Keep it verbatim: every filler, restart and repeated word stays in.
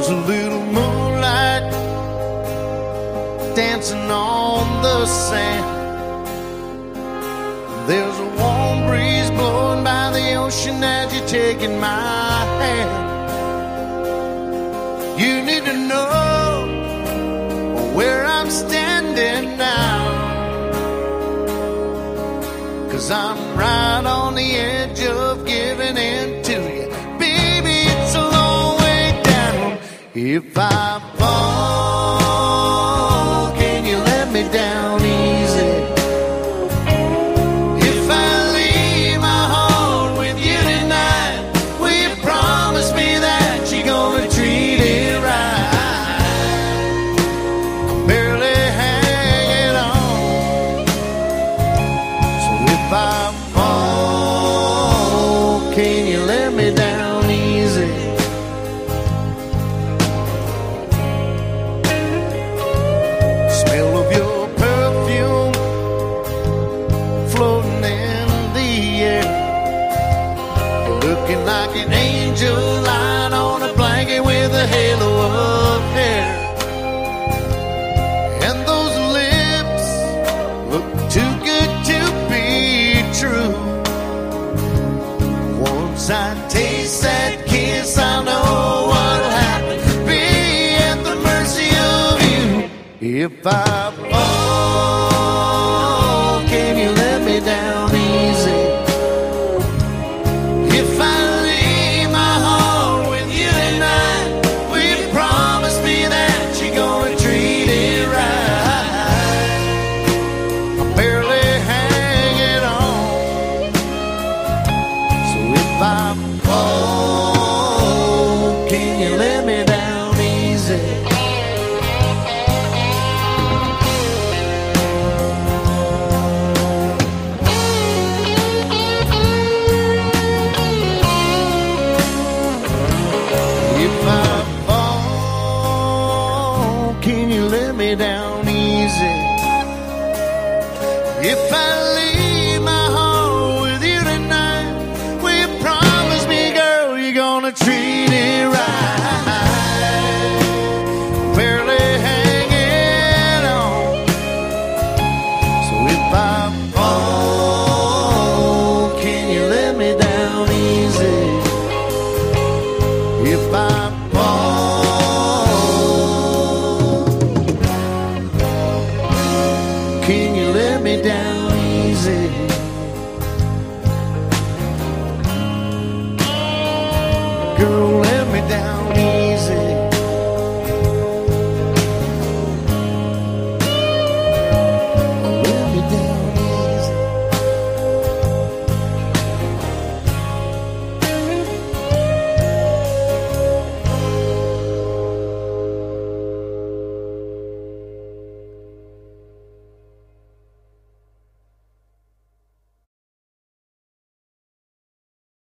There's a little moonlight dancing on the sand. There's a warm breeze blowing by the ocean as you're taking my hand. You need to know where I'm standing now, 'cause I'm right on the edge of giving in to you. Baby, it's a long way down. If I fall, can you let me down easy? If I leave my heart with you tonight, will you promise me that you're gonna treat it right? I'm barely hanging on. So if I fall, can you let me down easy? Smell of your perfume floating in the air. You're looking like an angel lying on a blanket with a halo of hair. And those lips look too good to be true. Once I taste that kiss, I know what'll happen. Be at the mercy of you. If I fall, can you let me down easy? If I leave my heart with you tonight, will you promise me that you're gonna treat it right? I'm barely hanging on. So if I fall, can you let me down easy? If I fall, can you let me down easy? If I leave my heart with you tonight, will you promise me, girl, you're gonna treat it right? Barely hanging on. So if I fall, can you let me down easy? If I fall, can you let me down easy? Girl,